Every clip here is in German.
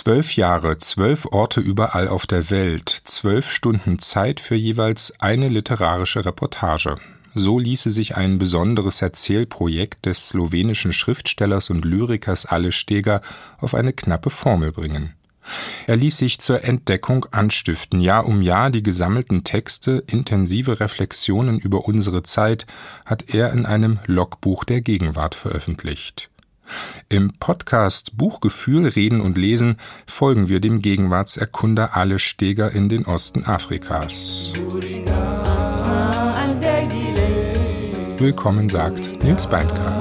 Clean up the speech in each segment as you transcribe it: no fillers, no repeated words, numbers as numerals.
12 Jahre, 12 Orte überall auf der Welt, 12 Stunden Zeit für jeweils eine literarische Reportage. So ließe sich ein besonderes Erzählprojekt des slowenischen Schriftstellers und Lyrikers Aleš Steger auf eine knappe Formel bringen. Er ließ sich zur Entdeckung anstiften, Jahr um Jahr die gesammelten Texte, intensive Reflexionen über unsere Zeit hat er in einem Logbuch der Gegenwart veröffentlicht. Im Podcast Buchgefühl, Reden und Lesen folgen wir dem Gegenwartserkunder Aleš Steger in den Osten Afrikas. Willkommen, sagt Nils Beindker.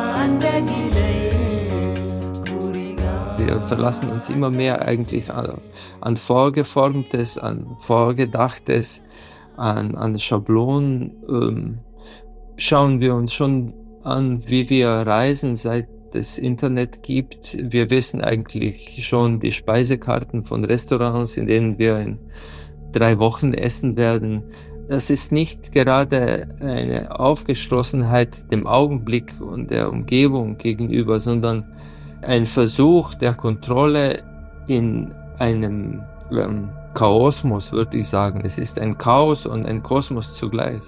Wir verlassen uns immer mehr eigentlich an Vorgeformtes, an Vorgedachtes, an Schablonen. Schauen wir uns schon an, wie wir reisen, seit es Internet gibt. Wir wissen eigentlich schon die Speisekarten von Restaurants, in denen wir in 3 Wochen essen werden. Das ist nicht gerade eine Aufgeschlossenheit dem Augenblick und der Umgebung gegenüber, sondern ein Versuch der Kontrolle in einem Chaosmos, würde ich sagen. Es ist ein Chaos und ein Kosmos zugleich.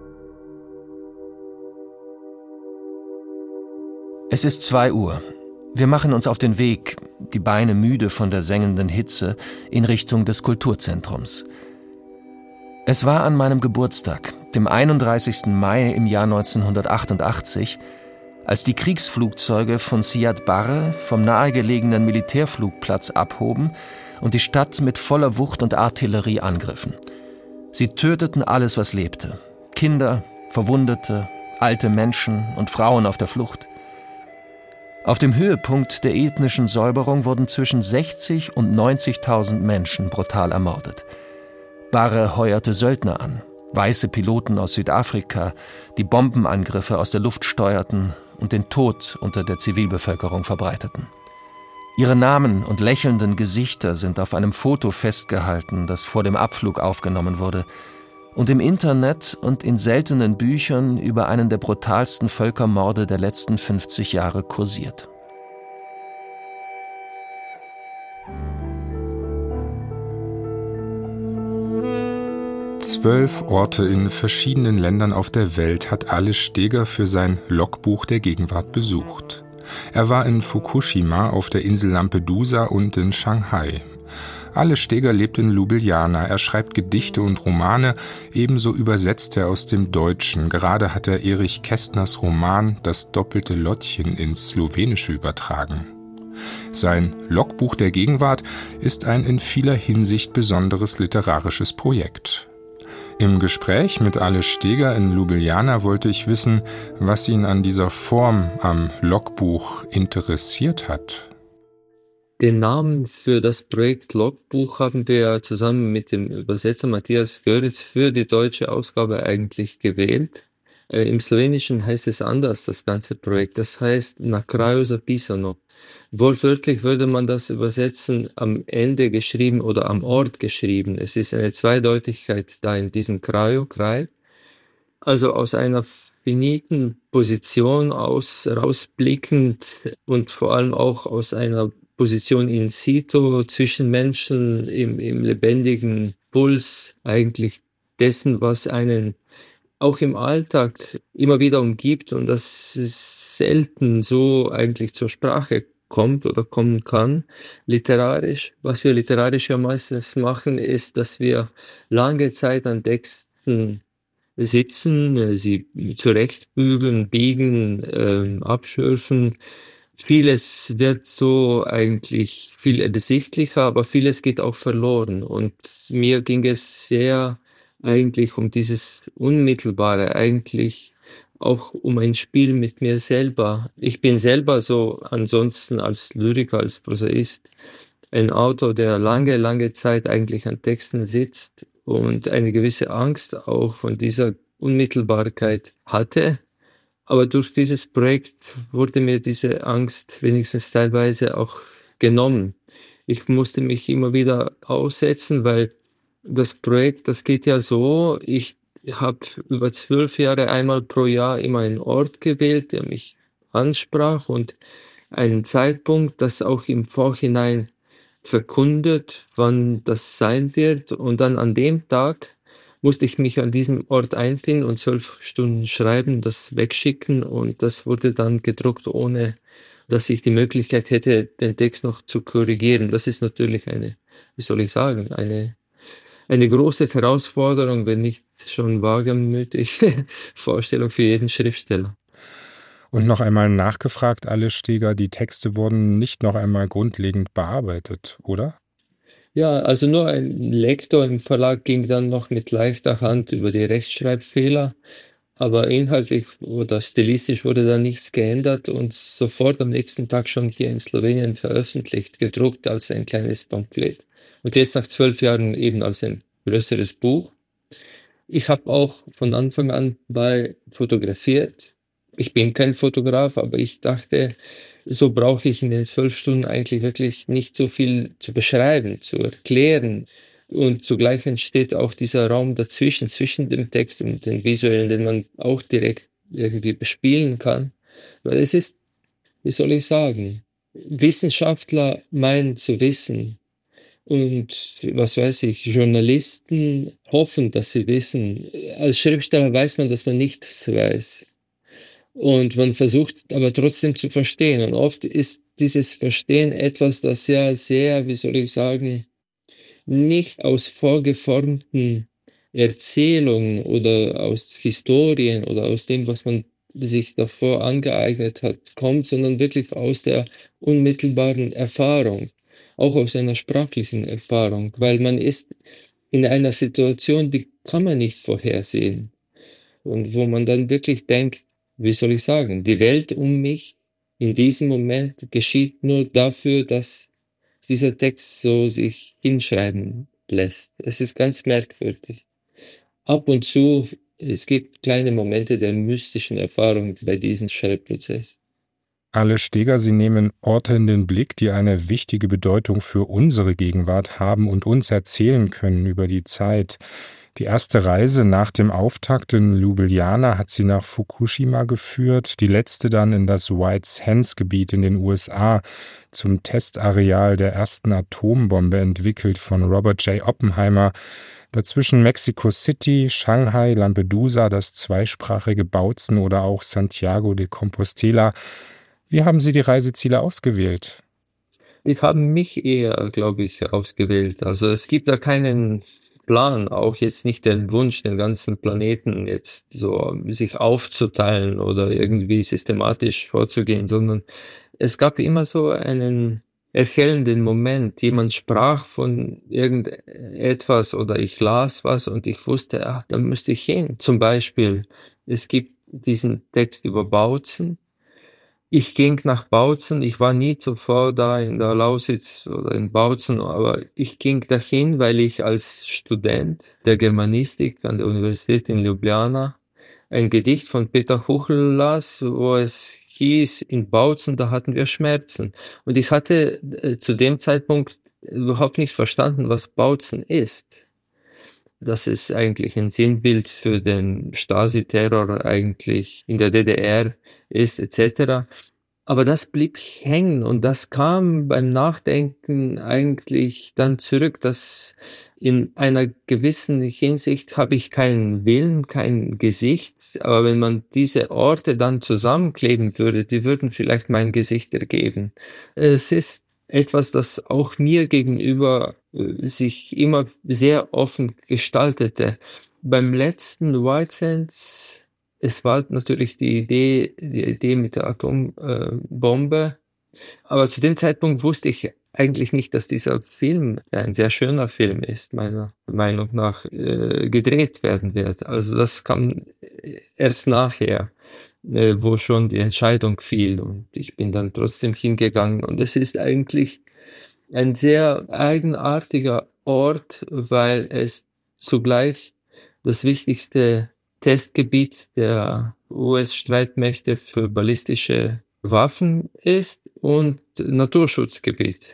Es ist 2 Uhr. Wir machen uns auf den Weg, die Beine müde von der sengenden Hitze, in Richtung des Kulturzentrums. Es war an meinem Geburtstag, dem 31. Mai im Jahr 1988, als die Kriegsflugzeuge von Siad Barre vom nahegelegenen Militärflugplatz abhoben und die Stadt mit voller Wucht und Artillerie angriffen. Sie töteten alles, was lebte. Kinder, Verwundete, alte Menschen und Frauen auf der Flucht. Auf dem Höhepunkt der ethnischen Säuberung wurden zwischen 60 und 90.000 Menschen brutal ermordet. Barre heuerte Söldner an, weiße Piloten aus Südafrika, die Bombenangriffe aus der Luft steuerten und den Tod unter der Zivilbevölkerung verbreiteten. Ihre Namen und lächelnden Gesichter sind auf einem Foto festgehalten, das vor dem Abflug aufgenommen wurde und im Internet und in seltenen Büchern über einen der brutalsten Völkermorde der letzten 50 Jahre kursiert. Zwölf Orte in verschiedenen Ländern auf der Welt hat Aleš Steger für sein Logbuch der Gegenwart besucht. Er war in Fukushima, auf der Insel Lampedusa und in Shanghai. Aleš Steger lebt in Ljubljana, er schreibt Gedichte und Romane, ebenso übersetzt er aus dem Deutschen. Gerade hat er Erich Kästners Roman »Das doppelte Lottchen« ins Slowenische übertragen. Sein Logbuch der Gegenwart ist ein in vieler Hinsicht besonderes literarisches Projekt. Im Gespräch mit Aleš Steger in Ljubljana wollte ich wissen, was ihn an dieser Form am Logbuch interessiert hat. Den Namen für das Projekt Logbuch haben wir zusammen mit dem Übersetzer Matthias Göritz für die deutsche Ausgabe eigentlich gewählt. Im Slowenischen heißt es anders, das ganze Projekt. Das heißt Na kraju zapisano. Wortwörtlich würde man das übersetzen, am Ende geschrieben oder am Ort geschrieben. Es ist eine Zweideutigkeit da in diesem Kraj. Also aus einer finiten Position rausblickend und vor allem auch aus einer Position in situ zwischen Menschen im lebendigen Puls eigentlich dessen, was einen auch im Alltag immer wieder umgibt und das ist selten so eigentlich zur Sprache kommt oder kommen kann, literarisch. Was wir literarisch ja meistens machen, ist, dass wir lange Zeit an Texten sitzen, sie zurechtbügeln, biegen, abschürfen. Vieles wird so eigentlich viel ersichtlicher, aber vieles geht auch verloren. Und mir ging es sehr eigentlich um dieses Unmittelbare, eigentlich auch um ein Spiel mit mir selber. Ich bin selber so ansonsten als Lyriker, als Prosaist, ein Autor, der lange Zeit eigentlich an Texten sitzt und eine gewisse Angst auch von dieser Unmittelbarkeit hatte. Aber durch dieses Projekt wurde mir diese Angst wenigstens teilweise auch genommen. Ich musste mich immer wieder aussetzen, weil das Projekt, das geht ja so, ich habe über 12 Jahre einmal pro Jahr immer einen Ort gewählt, der mich ansprach und einen Zeitpunkt, das auch im Vorhinein verkündet, wann das sein wird. Und dann an dem Tag musste ich mich an diesem Ort einfinden und 12 Stunden schreiben, das wegschicken. Und das wurde dann gedruckt, ohne dass ich die Möglichkeit hätte, den Text noch zu korrigieren. Das ist natürlich eine große Herausforderung, wenn nicht schon wagemütige Vorstellung für jeden Schriftsteller. Und noch einmal nachgefragt, alle Steger, die Texte wurden nicht noch einmal grundlegend bearbeitet, oder? Ja, also nur ein Lektor im Verlag ging dann noch mit leichter Hand über die Rechtschreibfehler, aber inhaltlich oder stilistisch wurde da nichts geändert und sofort am nächsten Tag schon hier in Slowenien veröffentlicht, gedruckt als ein kleines Pamphlet. Und jetzt nach 12 Jahren eben als ein größeres Buch. Ich habe auch von Anfang an bei fotografiert. Ich bin kein Fotograf, aber ich dachte, so brauche ich in den 12 Stunden eigentlich wirklich nicht so viel zu beschreiben, zu erklären. Und zugleich entsteht auch dieser Raum dazwischen, zwischen dem Text und dem Visuellen, den man auch direkt irgendwie bespielen kann. Weil es ist, wie soll ich sagen, Wissenschaftler meinen zu wissen. Und was weiß ich, Journalisten hoffen, dass sie wissen. Als Schriftsteller weiß man, dass man nichts weiß. Und man versucht aber trotzdem zu verstehen. Und oft ist dieses Verstehen etwas, das ja sehr, wie soll ich sagen, nicht aus vorgeformten Erzählungen oder aus Historien oder aus dem, was man sich davor angeeignet hat, kommt, sondern wirklich aus der unmittelbaren Erfahrung, auch aus einer sprachlichen Erfahrung, weil man ist in einer Situation, die kann man nicht vorhersehen und wo man dann wirklich denkt, wie soll ich sagen, die Welt um mich in diesem Moment geschieht nur dafür, dass dieser Text so sich hinschreiben lässt. Es ist ganz merkwürdig. Ab und zu, es gibt kleine Momente der mystischen Erfahrung bei diesem Schreibprozess. Alle Steger, Sie nehmen Orte in den Blick, die eine wichtige Bedeutung für unsere Gegenwart haben und uns erzählen können über die Zeit. Die erste Reise nach dem Auftakt in Ljubljana hat sie nach Fukushima geführt, die letzte dann in das White Sands-Gebiet in den USA, zum Testareal der ersten Atombombe entwickelt von Robert J. Oppenheimer, dazwischen Mexico City, Shanghai, Lampedusa, das zweisprachige Bautzen oder auch Santiago de Compostela. Wie haben Sie die Reiseziele ausgewählt? Die haben mich eher, glaube ich, ausgewählt. Also es gibt da keinen Plan, auch jetzt nicht den Wunsch, den ganzen Planeten jetzt so sich aufzuteilen oder irgendwie systematisch vorzugehen, sondern es gab immer so einen erhellenden Moment. Jemand sprach von irgendetwas oder ich las was und ich wusste, ach, da müsste ich hin. Zum Beispiel, es gibt diesen Text über Bautzen. Ich ging nach Bautzen, ich war nie zuvor da in der Lausitz oder in Bautzen, aber ich ging dahin, weil ich als Student der Germanistik an der Universität in Ljubljana ein Gedicht von Peter Huchel las, wo es hieß, in Bautzen, da hatten wir Schmerzen. Und ich hatte zu dem Zeitpunkt überhaupt nicht verstanden, was Bautzen ist. Dass es eigentlich ein Sinnbild für den Stasi-Terror eigentlich in der DDR ist, etc. Aber das blieb hängen und das kam beim Nachdenken eigentlich dann zurück, dass in einer gewissen Hinsicht habe ich keinen Willen, kein Gesicht, aber wenn man diese Orte dann zusammenkleben würde, die würden vielleicht mein Gesicht ergeben. Es ist etwas, das auch mir gegenüber sich immer sehr offen gestaltete. Beim letzten White Sands, es war natürlich die Idee mit der Atombombe, aber zu dem Zeitpunkt wusste ich eigentlich nicht, dass dieser Film ein sehr schöner Film ist, meiner Meinung nach, gedreht werden wird. Also das kam erst nachher, wo schon die Entscheidung fiel und ich bin dann trotzdem hingegangen und es ist eigentlich ein sehr eigenartiger Ort, weil es zugleich das wichtigste Testgebiet der US-Streitmächte für ballistische Waffen ist und Naturschutzgebiet.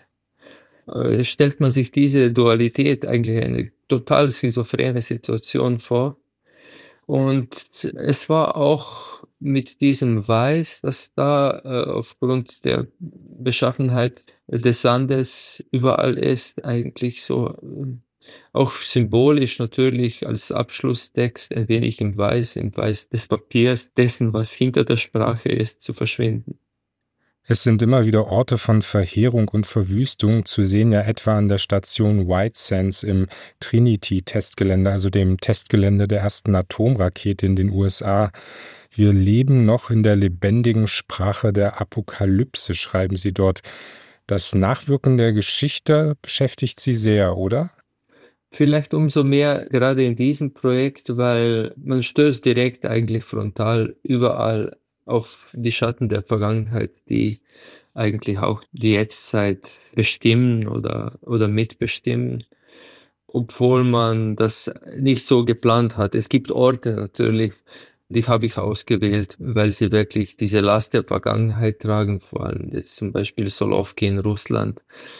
Stellt man sich diese Dualität eigentlich eine total schizophrene Situation vor. Und es war auch mit diesem Weiß, das da aufgrund der Beschaffenheit des Sandes überall ist, eigentlich so auch symbolisch natürlich als Abschlusstext ein wenig im Weiß des Papiers, dessen, was hinter der Sprache ist, zu verschwinden. Es sind immer wieder Orte von Verheerung und Verwüstung zu sehen, ja etwa an der Station White Sands im Trinity-Testgelände, also dem Testgelände der ersten Atomrakete in den USA. Wir leben noch in der lebendigen Sprache der Apokalypse, schreiben Sie dort. Das Nachwirken der Geschichte beschäftigt Sie sehr, oder? Vielleicht umso mehr gerade in diesem Projekt, weil man stößt direkt eigentlich frontal überall auf die Schatten der Vergangenheit, die eigentlich auch die Jetztzeit bestimmen oder mitbestimmen, obwohl man das nicht so geplant hat. Es gibt Orte natürlich, die habe ich ausgewählt, weil sie wirklich diese Last der Vergangenheit tragen, vor allem jetzt zum Beispiel Solovki in Russland,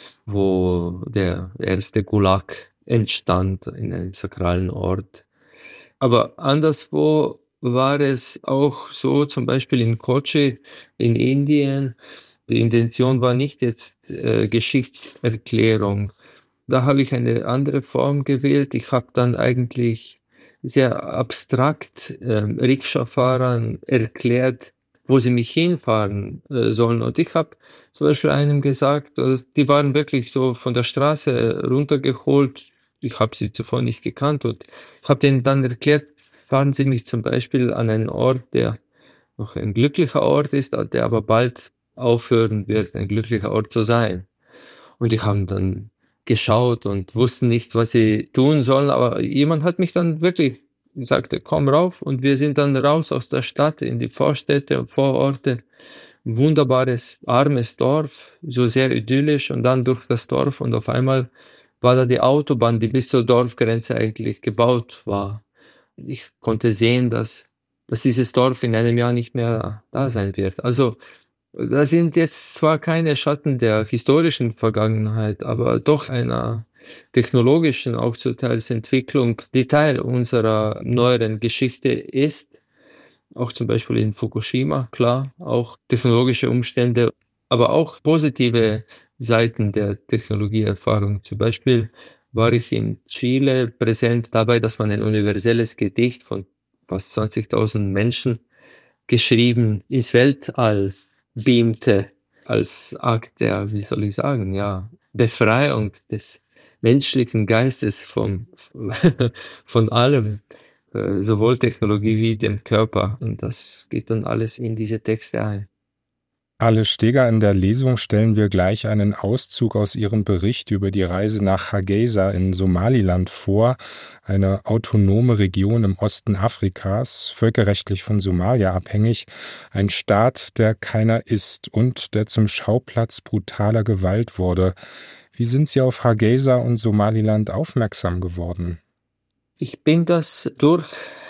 wo der erste Gulag entstand in einem sakralen Ort. Aber anderswo war es auch so, zum Beispiel in Kochi in Indien. Die Intention war nicht jetzt Geschichtserklärung. Da habe ich eine andere Form gewählt. Ich habe dann eigentlich sehr abstrakt Rikscha-Fahrern erklärt, wo sie mich hinfahren sollen. Und ich habe zum Beispiel einem gesagt, also die waren wirklich so von der Straße runtergeholt. Ich habe sie zuvor nicht gekannt und ich habe denen dann erklärt, fahren Sie mich zum Beispiel an einen Ort, der noch ein glücklicher Ort ist, der aber bald aufhören wird, ein glücklicher Ort zu sein. Und die haben dann geschaut und wussten nicht, was sie tun sollen, aber jemand hat mich dann wirklich gesagt, komm rauf, und wir sind dann raus aus der Stadt in die Vorstädte und Vororte. Ein wunderbares, armes Dorf, so sehr idyllisch, und dann durch das Dorf, und auf einmal war da die Autobahn, die bis zur Dorfgrenze eigentlich gebaut war. Ich konnte sehen, dass dieses Dorf in einem Jahr nicht mehr da sein wird. Also da sind jetzt zwar keine Schatten der historischen Vergangenheit, aber doch einer technologischen, auch zur Teils Entwicklung, die Teil unserer neueren Geschichte ist. Auch zum Beispiel in Fukushima, klar, auch technologische Umstände, aber auch positive Seiten der Technologieerfahrung. Zum Beispiel war ich in Chile präsent dabei, dass man ein universelles Gedicht von fast 20.000 Menschen geschrieben ins Weltall beamte, als Akt der, wie soll ich sagen, ja, Befreiung des menschlichen Geistes von allem, sowohl Technologie wie dem Körper. Und das geht dann alles in diese Texte ein. Alice Steger, in der Lesung stellen wir gleich einen Auszug aus Ihrem Bericht über die Reise nach Hargeisa in Somaliland vor, eine autonome Region im Osten Afrikas, völkerrechtlich von Somalia abhängig, ein Staat, der keiner ist und der zum Schauplatz brutaler Gewalt wurde. Wie sind Sie auf Hargeisa und Somaliland aufmerksam geworden? Ich bin das durch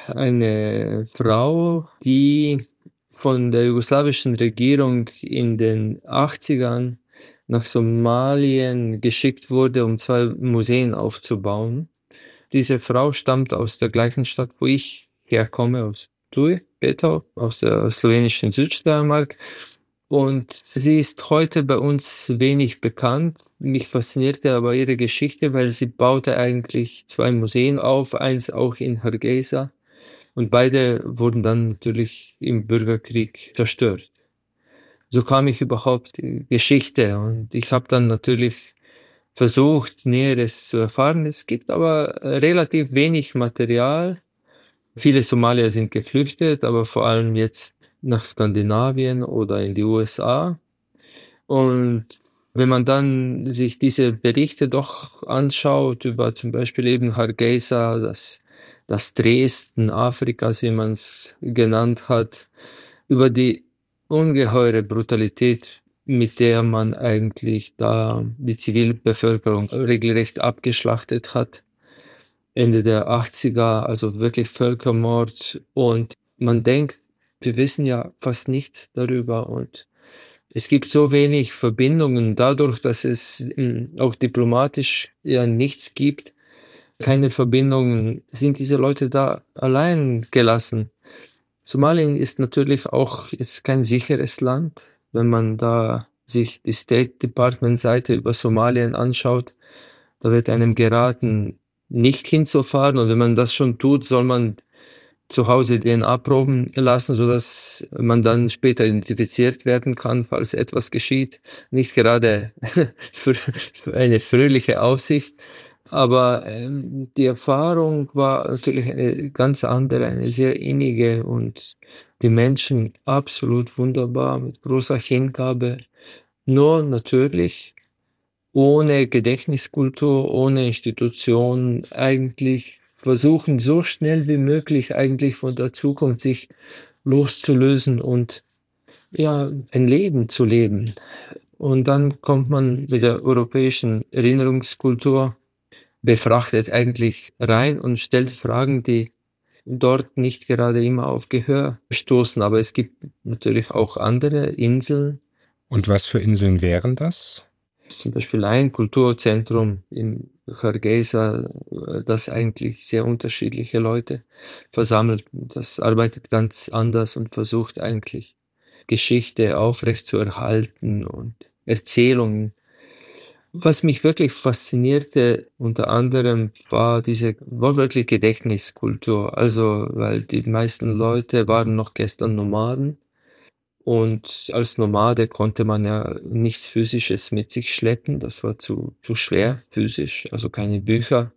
eine Frau, die von der jugoslawischen Regierung in den 80ern nach Somalien geschickt wurde, um 2 Museen aufzubauen. Diese Frau stammt aus der gleichen Stadt, wo ich herkomme, aus Ploiești, Bečov, aus der slowenischen Südsteiermark. Und sie ist heute bei uns wenig bekannt. Mich faszinierte aber ihre Geschichte, weil sie baute eigentlich 2 Museen auf, eins auch in Hargeisa. Und beide wurden dann natürlich im Bürgerkrieg zerstört. So kam ich überhaupt in die Geschichte, und ich habe dann natürlich versucht, Näheres zu erfahren. Es gibt aber relativ wenig Material. Viele Somalier sind geflüchtet, aber vor allem jetzt nach Skandinavien oder in die USA. Und wenn man dann sich diese Berichte doch anschaut über zum Beispiel eben Hargeisa, das Dresden Afrikas, wie man es genannt hat, über die ungeheure Brutalität, mit der man eigentlich da die Zivilbevölkerung regelrecht abgeschlachtet hat. Ende der 80er, also wirklich Völkermord. Und man denkt, wir wissen ja fast nichts darüber, und es gibt so wenig Verbindungen dadurch, dass es auch diplomatisch ja nichts gibt. Keine Verbindungen, sind diese Leute da allein gelassen. Somalien ist natürlich auch jetzt kein sicheres Land. Wenn man da sich die State Department Seite über Somalien anschaut, da wird einem geraten, nicht hinzufahren. Und wenn man das schon tut, soll man zu Hause DNA-Proben lassen, sodass man dann später identifiziert werden kann, falls etwas geschieht. Nicht gerade für eine fröhliche Aussicht. Aber die Erfahrung war natürlich eine ganz andere, eine sehr innige und die Menschen absolut wunderbar, mit großer Hingabe. Nur natürlich ohne Gedächtniskultur, ohne Institution, eigentlich versuchen so schnell wie möglich eigentlich von der Zukunft sich loszulösen und ja, ein Leben zu leben. Und dann kommt man mit der europäischen Erinnerungskultur befrachtet eigentlich rein und stellt Fragen, die dort nicht gerade immer auf Gehör stoßen. Aber es gibt natürlich auch andere Inseln. Und was für Inseln wären das? Zum Beispiel ein Kulturzentrum in Hargeisa, das eigentlich sehr unterschiedliche Leute versammelt. Das arbeitet ganz anders und versucht eigentlich Geschichte aufrechtzuerhalten und Erzählungen. Was mich wirklich faszinierte, unter anderem, war diese wortwörtlich Gedächtniskultur. Also, weil die meisten Leute waren noch gestern Nomaden. Und als Nomade konnte man ja nichts Physisches mit sich schleppen. Das war zu schwer physisch, also keine Bücher.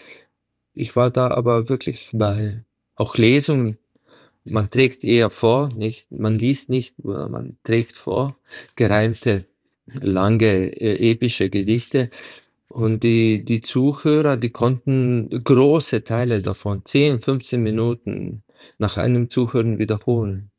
Ich war da aber wirklich bei auch Lesungen. Man trägt eher vor, nicht, man liest nicht, man trägt vor, gereimte, lange, epische Gedichte. Und die Zuhörer, die konnten große Teile davon, 10, 15 Minuten nach einem Zuhören wiederholen,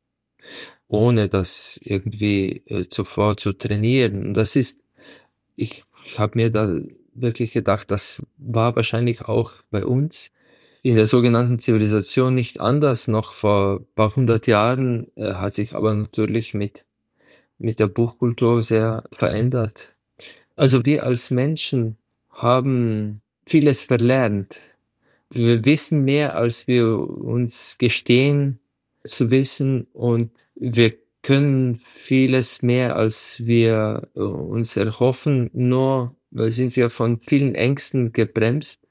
ohne das irgendwie zuvor zu trainieren. Und das ist, ich habe mir da wirklich gedacht, das war wahrscheinlich auch bei uns in der sogenannten Zivilisation nicht anders. Noch vor ein paar 100 Jahren hat sich aber natürlich mit der Buchkultur sehr verändert. Also wir als Menschen haben vieles verlernt. Wir wissen mehr, als wir uns gestehen zu wissen, und wir können vieles mehr, als wir uns erhoffen, nur sind wir von vielen Ängsten gebremst.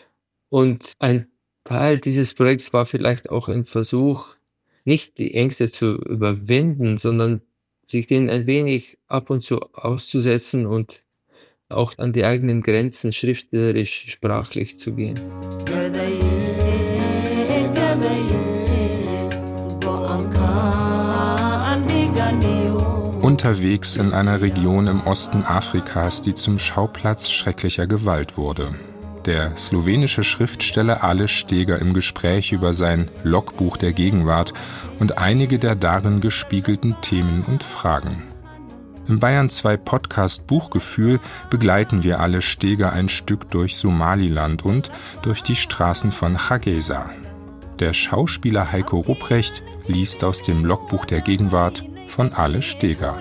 Und ein Teil dieses Projekts war vielleicht auch ein Versuch, nicht die Ängste zu überwinden, sondern sich denen ein wenig ab und zu auszusetzen und auch an die eigenen Grenzen schriftstellerisch, sprachlich zu gehen. Unterwegs in einer Region im Osten Afrikas, die zum Schauplatz schrecklicher Gewalt wurde. Der slowenische Schriftsteller Aleš Steger im Gespräch über sein Logbuch der Gegenwart und einige der darin gespiegelten Themen und Fragen. Im Bayern 2 Podcast Buchgefühl begleiten wir Aleš Steger ein Stück durch Somaliland und durch die Straßen von Hargeisa. Der Schauspieler Heiko Rupprecht liest aus dem Logbuch der Gegenwart von Aleš Steger.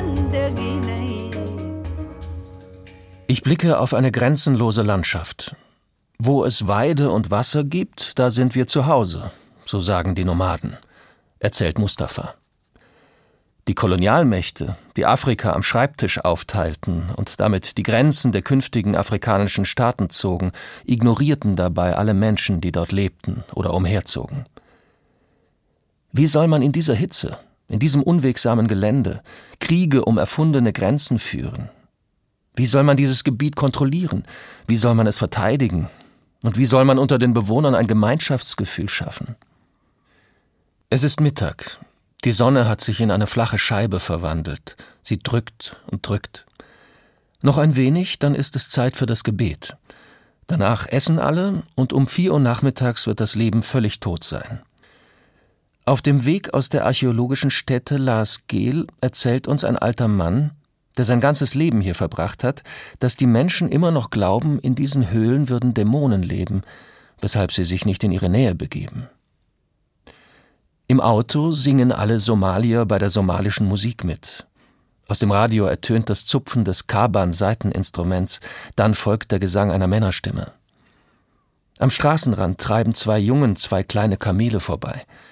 Ich blicke auf eine grenzenlose Landschaft. Wo es Weide und Wasser gibt, da sind wir zu Hause, so sagen die Nomaden, erzählt Mustafa. Die Kolonialmächte, die Afrika am Schreibtisch aufteilten und damit die Grenzen der künftigen afrikanischen Staaten zogen, ignorierten dabei alle Menschen, die dort lebten oder umherzogen. Wie soll man in dieser Hitze, in diesem unwegsamen Gelände, Kriege um erfundene Grenzen führen? Wie soll man dieses Gebiet kontrollieren? Wie soll man es verteidigen? Und wie soll man unter den Bewohnern ein Gemeinschaftsgefühl schaffen? Es ist Mittag. Die Sonne hat sich in eine flache Scheibe verwandelt. Sie drückt und drückt. Noch ein wenig, dann ist es Zeit für das Gebet. Danach essen alle und um 4 Uhr nachmittags wird das Leben völlig tot sein. Auf dem Weg aus der archäologischen Stätte Las Gel erzählt uns ein alter Mann, der sein ganzes Leben hier verbracht hat, dass die Menschen immer noch glauben, in diesen Höhlen würden Dämonen leben, weshalb sie sich nicht in ihre Nähe begeben. Im Auto singen alle Somalier bei der somalischen Musik mit. Aus dem Radio ertönt das Zupfen des Kaban-Saiteninstruments, dann folgt der Gesang einer Männerstimme. Am Straßenrand treiben 2 Jungen 2 kleine Kamele vorbei.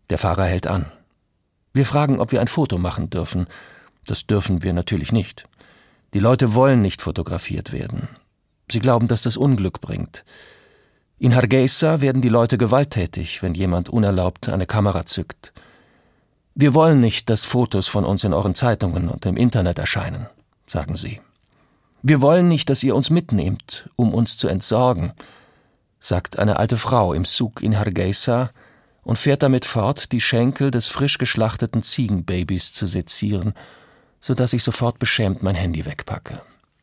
Der Fahrer hält an. Wir fragen, ob wir ein Foto machen dürfen. Das dürfen wir natürlich nicht. Die Leute wollen nicht fotografiert werden. Sie glauben, dass das Unglück bringt. In Hargeisa werden die Leute gewalttätig, wenn jemand unerlaubt eine Kamera zückt. Wir wollen nicht, dass Fotos von uns in euren Zeitungen und im Internet erscheinen, sagen sie. Wir wollen nicht, dass ihr uns mitnehmt, um uns zu entsorgen, sagt eine alte Frau im Souk in Hargeisa und fährt damit fort, die Schenkel des frisch geschlachteten Ziegenbabys zu sezieren, sodass ich sofort beschämt mein Handy wegpacke.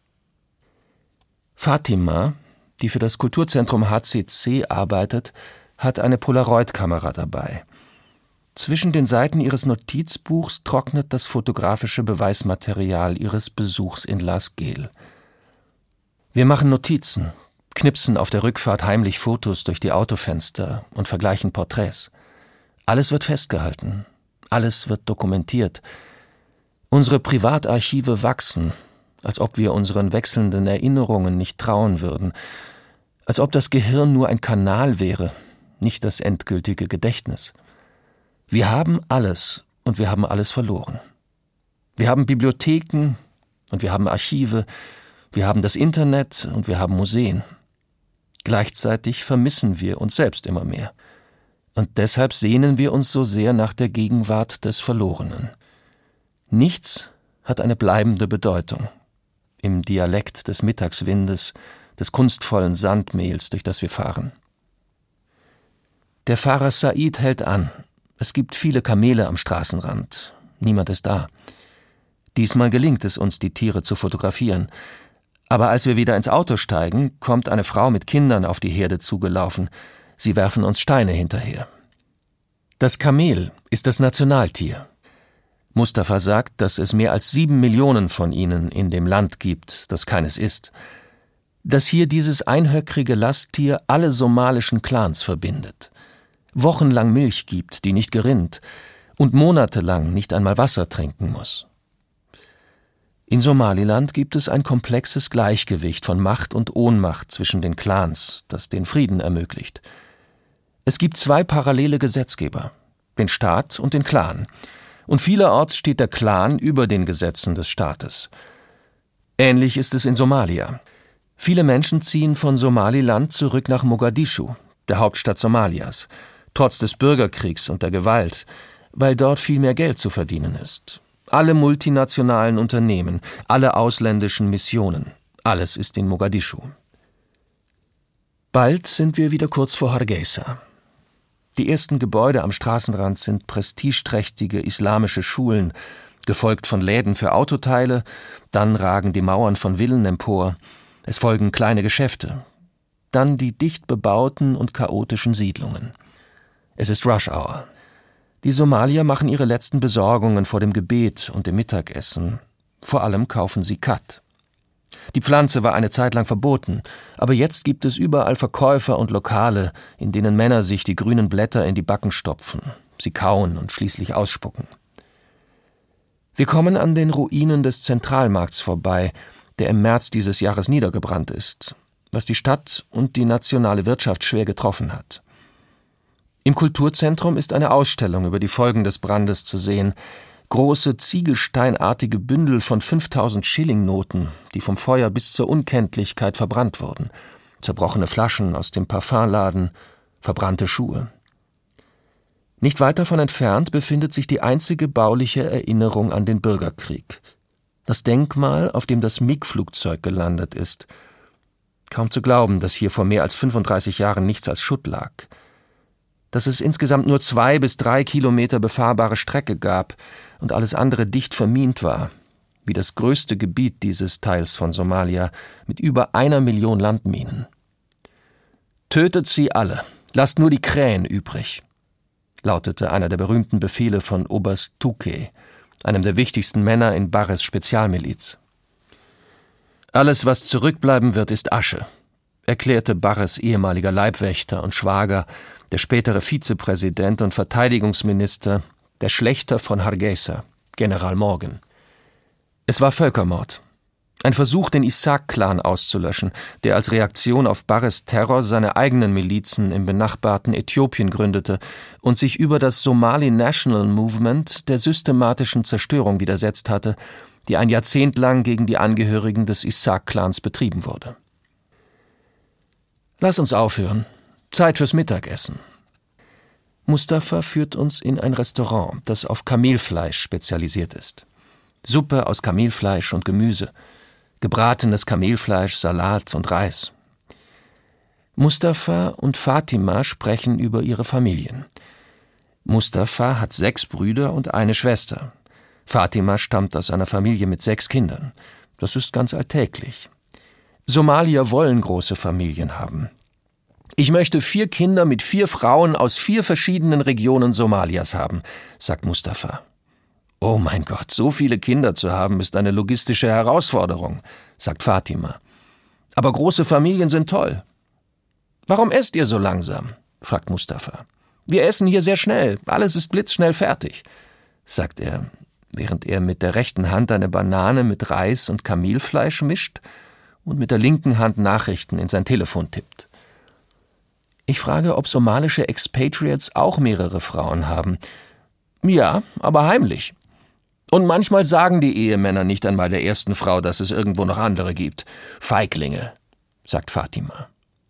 Fatima, die für das Kulturzentrum HCC arbeitet, hat eine Polaroid-Kamera dabei. Zwischen den Seiten ihres Notizbuchs trocknet das fotografische Beweismaterial ihres Besuchs in Las Gel. Wir machen Notizen, knipsen auf der Rückfahrt heimlich Fotos durch die Autofenster und vergleichen Porträts. Alles wird festgehalten, alles wird dokumentiert. Unsere Privatarchive wachsen, als ob wir unseren wechselnden Erinnerungen nicht trauen würden, als ob das Gehirn nur ein Kanal wäre, nicht das endgültige Gedächtnis. Wir haben alles und wir haben alles verloren. Wir haben Bibliotheken und wir haben Archive, wir haben das Internet und wir haben Museen. Gleichzeitig vermissen wir uns selbst immer mehr. Und deshalb sehnen wir uns so sehr nach der Gegenwart des Verlorenen. Nichts hat eine bleibende Bedeutung. Im Dialekt des Mittagswindes, des kunstvollen Sandmehls, durch das wir fahren. Der Fahrer Said hält an. Es gibt viele Kamele am Straßenrand. Niemand ist da. Diesmal gelingt es uns, die Tiere zu fotografieren. Aber als wir wieder ins Auto steigen, kommt eine Frau mit Kindern auf die Herde zugelaufen. Sie werfen uns Steine hinterher. Das Kamel ist das Nationaltier. Mustafa sagt, dass es mehr als 7 Millionen von ihnen in dem Land gibt, das keines ist. Dass hier dieses einhöckrige Lasttier alle somalischen Clans verbindet. Wochenlang Milch gibt, die nicht gerinnt, und monatelang nicht einmal Wasser trinken muss. In Somaliland gibt es ein komplexes Gleichgewicht von Macht und Ohnmacht zwischen den Clans, das den Frieden ermöglicht. Es gibt 2 parallele Gesetzgeber, den Staat und den Clan, und vielerorts steht der Clan über den Gesetzen des Staates. Ähnlich ist es in Somalia. Viele Menschen ziehen von Somaliland zurück nach Mogadischu, der Hauptstadt Somalias, trotz des Bürgerkriegs und der Gewalt, weil dort viel mehr Geld zu verdienen ist. Alle multinationalen Unternehmen, alle ausländischen Missionen, alles ist in Mogadischu. Bald sind wir wieder kurz vor Hargeisa. Die ersten Gebäude am Straßenrand sind prestigeträchtige islamische Schulen, gefolgt von Läden für Autoteile, dann ragen die Mauern von Villen empor, es folgen kleine Geschäfte, dann die dicht bebauten und chaotischen Siedlungen. Es ist Rush Hour. Die Somalier machen ihre letzten Besorgungen vor dem Gebet und dem Mittagessen. Vor allem kaufen sie Khat. Die Pflanze war eine Zeit lang verboten, aber jetzt gibt es überall Verkäufer und Lokale, in denen Männer sich die grünen Blätter in die Backen stopfen, sie kauen und schließlich ausspucken. Wir kommen an den Ruinen des Zentralmarkts vorbei, der im März dieses Jahres niedergebrannt ist, was die Stadt und die nationale Wirtschaft schwer getroffen hat. Im Kulturzentrum ist eine Ausstellung über die Folgen des Brandes zu sehen. Große ziegelsteinartige Bündel von 5000 Schillingnoten, die vom Feuer bis zur Unkenntlichkeit verbrannt wurden. Zerbrochene Flaschen aus dem Parfumladen, verbrannte Schuhe. Nicht weit davon entfernt befindet sich die einzige bauliche Erinnerung an den Bürgerkrieg. Das Denkmal, auf dem das MiG-Flugzeug gelandet ist. Kaum zu glauben, dass hier vor mehr als 35 Jahren nichts als Schutt lag. Dass es insgesamt nur 2 bis 3 Kilometer befahrbare Strecke gab und alles andere dicht vermint war, wie das größte Gebiet dieses Teils von Somalia mit über 1 Million Landminen. »Tötet sie alle, lasst nur die Krähen übrig«, lautete einer der berühmten Befehle von Oberst Tuke, einem der wichtigsten Männer in Barres Spezialmiliz. »Alles, was zurückbleiben wird, ist Asche«, erklärte Barres ehemaliger Leibwächter und Schwager, der spätere Vizepräsident und Verteidigungsminister, der Schlächter von Hargeisa, General Morgan. Es war Völkermord. Ein Versuch, den Isaak-Clan auszulöschen, der als Reaktion auf Barres Terror seine eigenen Milizen im benachbarten Äthiopien gründete und sich über das Somali National Movement der systematischen Zerstörung widersetzt hatte, die ein Jahrzehnt lang gegen die Angehörigen des Isaak-Clans betrieben wurde. »Lass uns aufhören. Zeit fürs Mittagessen.« Mustafa führt uns in ein Restaurant, das auf Kamelfleisch spezialisiert ist. Suppe aus Kamelfleisch und Gemüse, gebratenes Kamelfleisch, Salat und Reis. Mustafa und Fatima sprechen über ihre Familien. Mustafa hat 6 Brüder und eine Schwester. Fatima stammt aus einer Familie mit 6 Kindern. Das ist ganz alltäglich. Somalier wollen große Familien haben. »Ich möchte 4 Kinder mit 4 Frauen aus 4 verschiedenen Regionen Somalias haben«, sagt Mustafa. »Oh mein Gott, so viele Kinder zu haben, ist eine logistische Herausforderung«, sagt Fatima. »Aber große Familien sind toll.« »Warum esst ihr so langsam?«, fragt Mustafa. »Wir essen hier sehr schnell, alles ist blitzschnell fertig«, sagt er, während er mit der rechten Hand eine Banane mit Reis und Kamelfleisch mischt und mit der linken Hand Nachrichten in sein Telefon tippt. Ich frage, ob somalische Expatriates auch mehrere Frauen haben. Ja, aber heimlich. Und manchmal sagen die Ehemänner nicht einmal der ersten Frau, dass es irgendwo noch andere gibt. Feiglinge, sagt Fatima.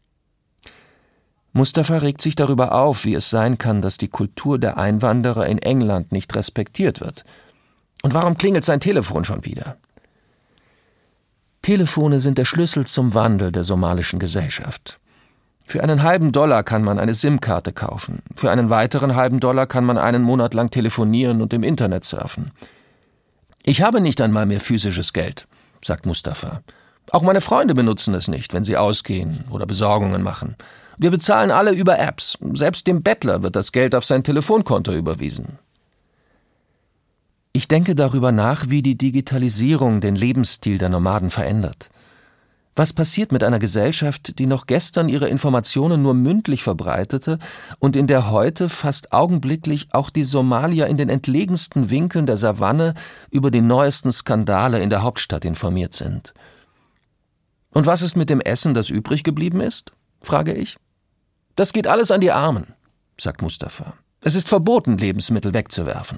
Mustafa regt sich darüber auf, wie es sein kann, dass die Kultur der Einwanderer in England nicht respektiert wird. Und warum klingelt sein Telefon schon wieder? Telefone sind der Schlüssel zum Wandel der somalischen Gesellschaft. Für einen $0,50 kann man eine SIM-Karte kaufen. Für einen weiteren $0,50 kann man einen Monat lang telefonieren und im Internet surfen. »Ich habe nicht einmal mehr physisches Geld«, sagt Mustafa. »Auch meine Freunde benutzen es nicht, wenn sie ausgehen oder Besorgungen machen. Wir bezahlen alle über Apps. Selbst dem Bettler wird das Geld auf sein Telefonkonto überwiesen.« Ich denke darüber nach, wie die Digitalisierung den Lebensstil der Nomaden verändert. Was passiert mit einer Gesellschaft, die noch gestern ihre Informationen nur mündlich verbreitete und in der heute fast augenblicklich auch die Somalier in den entlegensten Winkeln der Savanne über die neuesten Skandale in der Hauptstadt informiert sind? Und was ist mit dem Essen, das übrig geblieben ist? Frage ich. Das geht alles an die Armen, sagt Mustafa. Es ist verboten, Lebensmittel wegzuwerfen.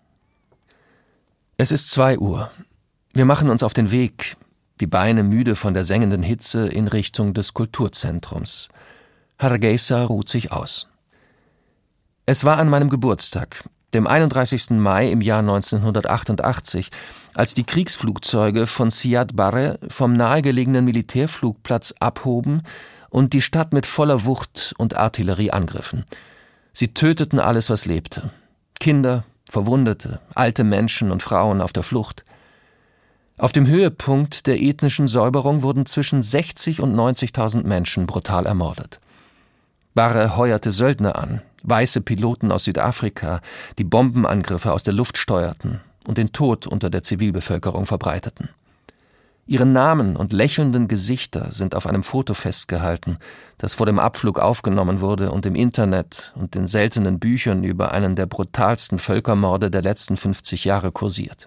Es ist 2 Uhr. Wir machen uns auf den Weg, die Beine müde von der sengenden Hitze, in Richtung des Kulturzentrums. Hargeisa ruht sich aus. Es war an meinem Geburtstag, dem 31. Mai im Jahr 1988, als die Kriegsflugzeuge von Siad Barre vom nahegelegenen Militärflugplatz abhoben und die Stadt mit voller Wucht und Artillerie angriffen. Sie töteten alles, was lebte. Kinder, Verwundete, alte Menschen und Frauen auf der Flucht. Auf dem Höhepunkt der ethnischen Säuberung wurden zwischen 60.000 und 90.000 Menschen brutal ermordet. Barre heuerte Söldner an, weiße Piloten aus Südafrika, die Bombenangriffe aus der Luft steuerten und den Tod unter der Zivilbevölkerung verbreiteten. Ihre Namen und lächelnden Gesichter sind auf einem Foto festgehalten, das vor dem Abflug aufgenommen wurde und im Internet und in seltenen Büchern über einen der brutalsten Völkermorde der letzten 50 Jahre kursiert.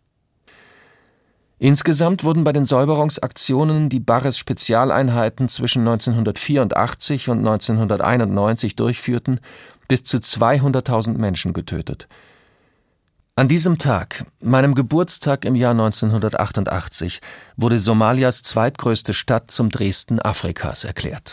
Insgesamt wurden bei den Säuberungsaktionen, die Barres Spezialeinheiten zwischen 1984 und 1991 durchführten, bis zu 200.000 Menschen getötet. An diesem Tag, meinem Geburtstag im Jahr 1988, wurde Somalias zweitgrößte Stadt zum Dresden Afrikas erklärt.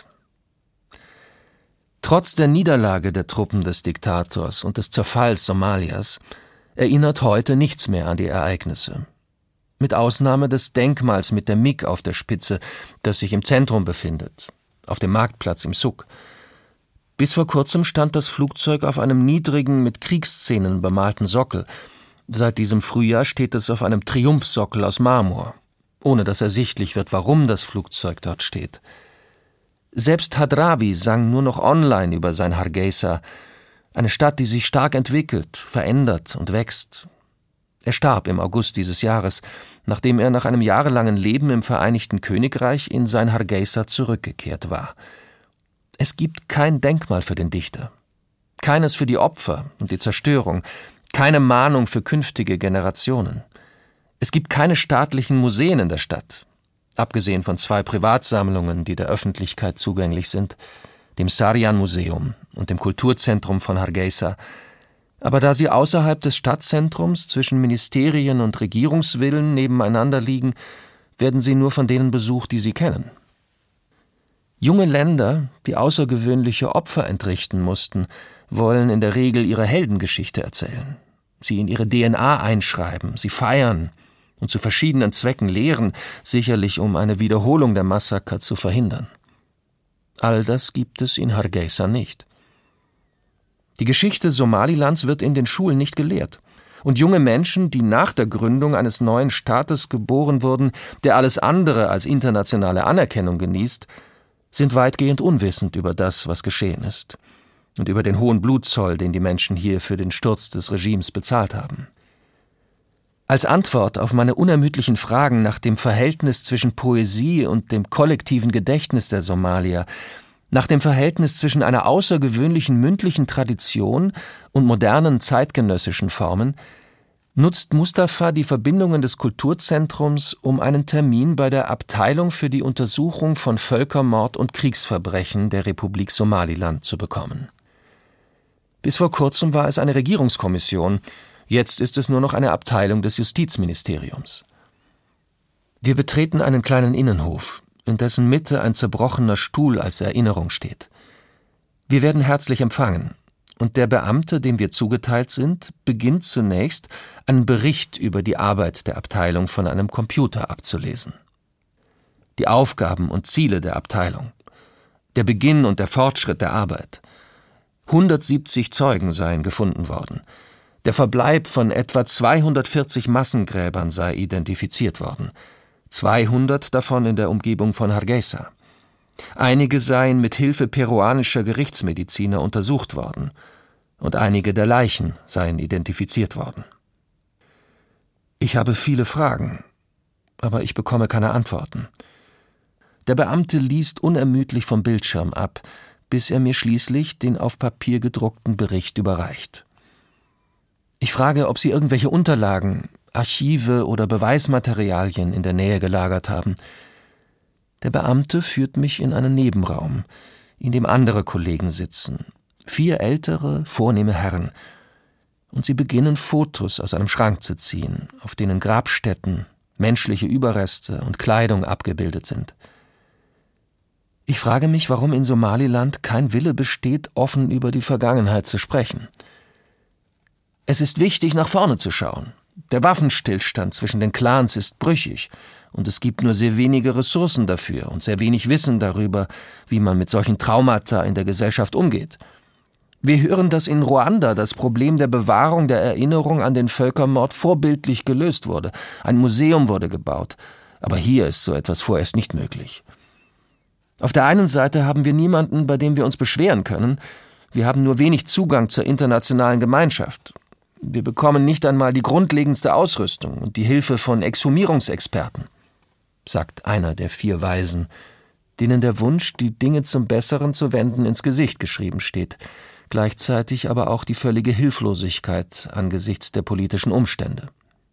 Trotz der Niederlage der Truppen des Diktators und des Zerfalls Somalias erinnert heute nichts mehr an die Ereignisse. Mit Ausnahme des Denkmals mit der MiG auf der Spitze, das sich im Zentrum befindet, auf dem Marktplatz im Suk. Bis vor kurzem stand das Flugzeug auf einem niedrigen, mit Kriegsszenen bemalten Sockel. Seit diesem Frühjahr steht es auf einem Triumphsockel aus Marmor, ohne dass ersichtlich wird, warum das Flugzeug dort steht. Selbst Hadrawi sang nur noch online über sein Hargeisa, eine Stadt, die sich stark entwickelt, verändert und wächst. Er starb im August dieses Jahres, nachdem er nach einem jahrelangen Leben im Vereinigten Königreich in sein Hargeisa zurückgekehrt war. Es gibt kein Denkmal für den Dichter. Keines für die Opfer und die Zerstörung, keine Mahnung für künftige Generationen. Es gibt keine staatlichen Museen in der Stadt, abgesehen von 2 Privatsammlungen, die der Öffentlichkeit zugänglich sind, dem Sarjan-Museum und dem Kulturzentrum von Hargeisa. Aber da sie außerhalb des Stadtzentrums zwischen Ministerien und Regierungsvillen nebeneinander liegen, werden sie nur von denen besucht, die sie kennen. Junge Länder, die außergewöhnliche Opfer entrichten mussten, wollen in der Regel ihre Heldengeschichte erzählen, sie in ihre DNA einschreiben, sie feiern und zu verschiedenen Zwecken lehren, sicherlich um eine Wiederholung der Massaker zu verhindern. All das gibt es in Hargeisa nicht. Die Geschichte Somalilands wird in den Schulen nicht gelehrt. Und junge Menschen, die nach der Gründung eines neuen Staates geboren wurden, der alles andere als internationale Anerkennung genießt, sind weitgehend unwissend über das, was geschehen ist und über den hohen Blutzoll, den die Menschen hier für den Sturz des Regimes bezahlt haben. Als Antwort auf meine unermüdlichen Fragen nach dem Verhältnis zwischen Poesie und dem kollektiven Gedächtnis der Somalier, nach dem Verhältnis zwischen einer außergewöhnlichen mündlichen Tradition und modernen zeitgenössischen Formen, nutzt Mustafa die Verbindungen des Kulturzentrums, um einen Termin bei der Abteilung für die Untersuchung von Völkermord und Kriegsverbrechen der Republik Somaliland zu bekommen. Bis vor kurzem war es eine Regierungskommission, jetzt ist es nur noch eine Abteilung des Justizministeriums. Wir betreten einen kleinen Innenhof, in dessen Mitte ein zerbrochener Stuhl als Erinnerung steht. Wir werden herzlich empfangen, und der Beamte, dem wir zugeteilt sind, beginnt zunächst, einen Bericht über die Arbeit der Abteilung von einem Computer abzulesen. Die Aufgaben und Ziele der Abteilung, der Beginn und der Fortschritt der Arbeit. 170 Zeugen seien gefunden worden. Der Verbleib von etwa 240 Massengräbern sei identifiziert worden. 200 davon in der Umgebung von Hargeisa. Einige seien mit Hilfe peruanischer Gerichtsmediziner untersucht worden und einige der Leichen seien identifiziert worden. Ich habe viele Fragen, aber ich bekomme keine Antworten. Der Beamte liest unermüdlich vom Bildschirm ab, bis er mir schließlich den auf Papier gedruckten Bericht überreicht. Ich frage, ob Sie irgendwelche Unterlagen, Archive oder Beweismaterialien in der Nähe gelagert haben. Der Beamte führt mich in einen Nebenraum, in dem andere Kollegen sitzen, 4 ältere, vornehme Herren, und sie beginnen Fotos aus einem Schrank zu ziehen, auf denen Grabstätten, menschliche Überreste und Kleidung abgebildet sind. Ich frage mich, warum in Somaliland kein Wille besteht, offen über die Vergangenheit zu sprechen. Es ist wichtig, nach vorne zu schauen. Der Waffenstillstand zwischen den Clans ist brüchig und es gibt nur sehr wenige Ressourcen dafür und sehr wenig Wissen darüber, wie man mit solchen Traumata in der Gesellschaft umgeht. Wir hören, dass in Ruanda das Problem der Bewahrung der Erinnerung an den Völkermord vorbildlich gelöst wurde. Ein Museum wurde gebaut, aber hier ist so etwas vorerst nicht möglich. Auf der einen Seite haben wir niemanden, bei dem wir uns beschweren können. Wir haben nur wenig Zugang zur internationalen Gemeinschaft. Wir bekommen nicht einmal die grundlegendste Ausrüstung und die Hilfe von Exhumierungsexperten, sagt einer der 4 Weisen, denen der Wunsch, die Dinge zum Besseren zu wenden, ins Gesicht geschrieben steht, gleichzeitig aber auch die völlige Hilflosigkeit angesichts der politischen Umstände.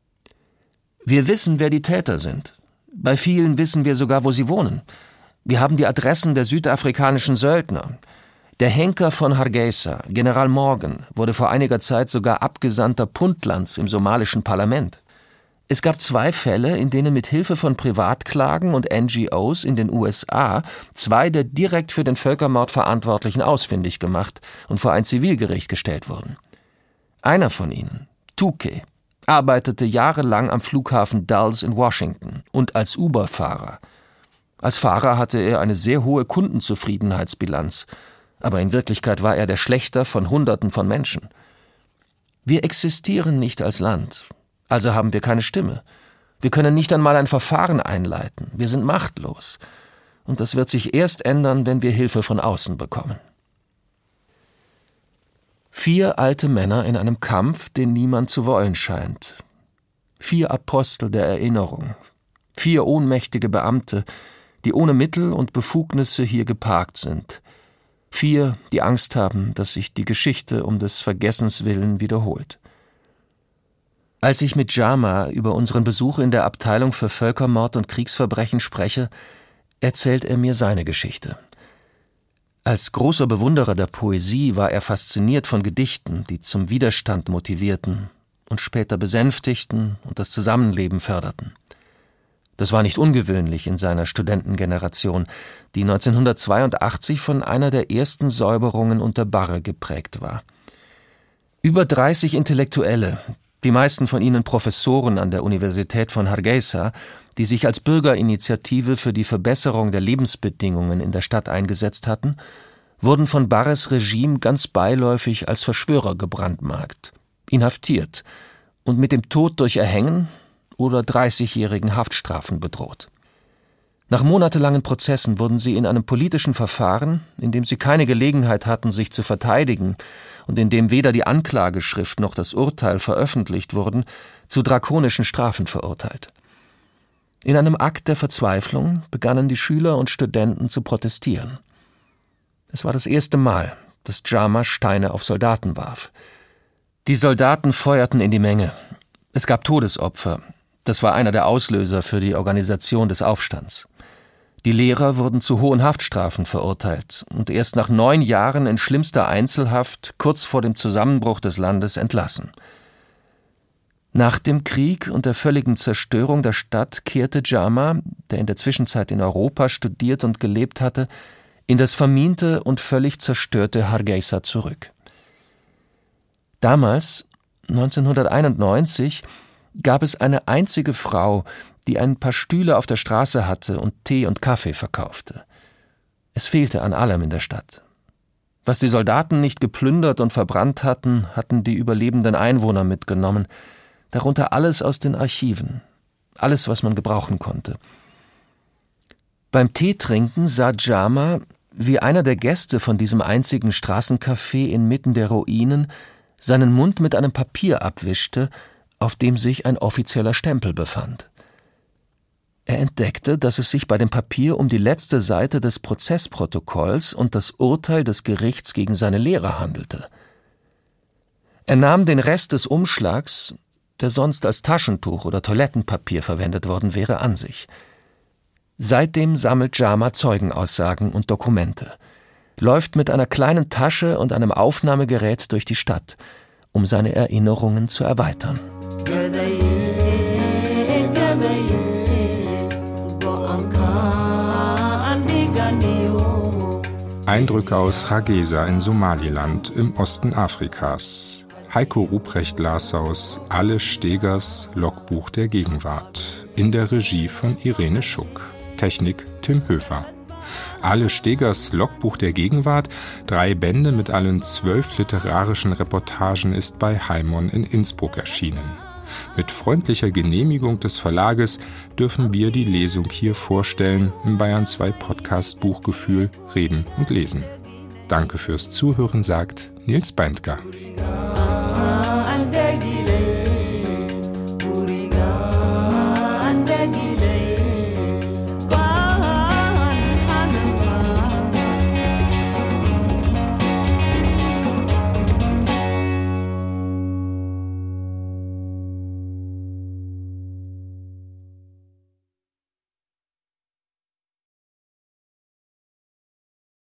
Wir wissen, wer die Täter sind. Bei vielen wissen wir sogar, wo sie wohnen. Wir haben die Adressen der südafrikanischen Söldner. Der Henker von Hargeisa, General Morgan, wurde vor einiger Zeit sogar Abgesandter Puntlands im somalischen Parlament. Es gab 2 Fälle, in denen mit Hilfe von Privatklagen und NGOs in den USA 2 der direkt für den Völkermord Verantwortlichen ausfindig gemacht und vor ein Zivilgericht gestellt wurden. Einer von ihnen, Tuke, arbeitete jahrelang am Flughafen Dulles in Washington und als Uber-Fahrer. Als Fahrer hatte er eine sehr hohe Kundenzufriedenheitsbilanz, aber in Wirklichkeit war er der Schlächter von Hunderten von Menschen. Wir existieren nicht als Land, also haben wir keine Stimme. Wir können nicht einmal ein Verfahren einleiten, wir sind machtlos. Und das wird sich erst ändern, wenn wir Hilfe von außen bekommen. 4 alte Männer in einem Kampf, den niemand zu wollen scheint. 4 Apostel der Erinnerung. 4 ohnmächtige Beamte, die ohne Mittel und Befugnisse hier geparkt sind. 4, die Angst haben, dass sich die Geschichte um des Vergessens willen wiederholt. Als ich mit Jama über unseren Besuch in der Abteilung für Völkermord und Kriegsverbrechen spreche, erzählt er mir seine Geschichte. Als großer Bewunderer der Poesie war er fasziniert von Gedichten, die zum Widerstand motivierten und später besänftigten und das Zusammenleben förderten. Das war nicht ungewöhnlich in seiner Studentengeneration, die 1982 von einer der ersten Säuberungen unter Barre geprägt war. Über 30 Intellektuelle, die meisten von ihnen Professoren an der Universität von Hargeisa, die sich als Bürgerinitiative für die Verbesserung der Lebensbedingungen in der Stadt eingesetzt hatten, wurden von Barres Regime ganz beiläufig als Verschwörer gebrandmarkt, inhaftiert und mit dem Tod durch Erhängen oder 30-jährigen Haftstrafen bedroht. Nach monatelangen Prozessen wurden sie in einem politischen Verfahren, in dem sie keine Gelegenheit hatten, sich zu verteidigen und in dem weder die Anklageschrift noch das Urteil veröffentlicht wurden, zu drakonischen Strafen verurteilt. In einem Akt der Verzweiflung begannen die Schüler und Studenten zu protestieren. Es war das erste Mal, dass Jama Steine auf Soldaten warf. Die Soldaten feuerten in die Menge. Es gab Todesopfer. Das war einer der Auslöser für die Organisation des Aufstands. Die Lehrer wurden zu hohen Haftstrafen verurteilt und erst nach 9 Jahren in schlimmster Einzelhaft kurz vor dem Zusammenbruch des Landes entlassen. Nach dem Krieg und der völligen Zerstörung der Stadt kehrte Jama, der in der Zwischenzeit in Europa studiert und gelebt hatte, in das vermiente und völlig zerstörte Hargeisa zurück. Damals, 1991, gab es eine einzige Frau, die ein paar Stühle auf der Straße hatte und Tee und Kaffee verkaufte. Es fehlte an allem in der Stadt. Was die Soldaten nicht geplündert und verbrannt hatten, hatten die überlebenden Einwohner mitgenommen, darunter alles aus den Archiven, alles, was man gebrauchen konnte. Beim Teetrinken sah Jama, wie einer der Gäste von diesem einzigen Straßencafé inmitten der Ruinen seinen Mund mit einem Papier abwischte, auf dem sich ein offizieller Stempel befand. Er entdeckte, dass es sich bei dem Papier um die letzte Seite des Prozessprotokolls und das Urteil des Gerichts gegen seine Lehrer handelte. Er nahm den Rest des Umschlags, der sonst als Taschentuch oder Toilettenpapier verwendet worden wäre, an sich. Seitdem sammelt Jama Zeugenaussagen und Dokumente, läuft mit einer kleinen Tasche und einem Aufnahmegerät durch die Stadt, um seine Erinnerungen zu erweitern. Eindrücke aus Hargeisa in Somaliland im Osten Afrikas. Heiko Ruprecht las aus Alle Stegers Logbuch der Gegenwart in der Regie von Irene Schuck. Technik Tim Höfer. Alle Stegers Logbuch der Gegenwart, 3 Bände mit allen 12 literarischen Reportagen, ist bei Heimon in Innsbruck erschienen. Mit freundlicher Genehmigung des Verlages dürfen wir die Lesung hier vorstellen im Bayern 2 Podcast Buchgefühl Reden und Lesen. Danke fürs Zuhören, sagt Nils Beindker.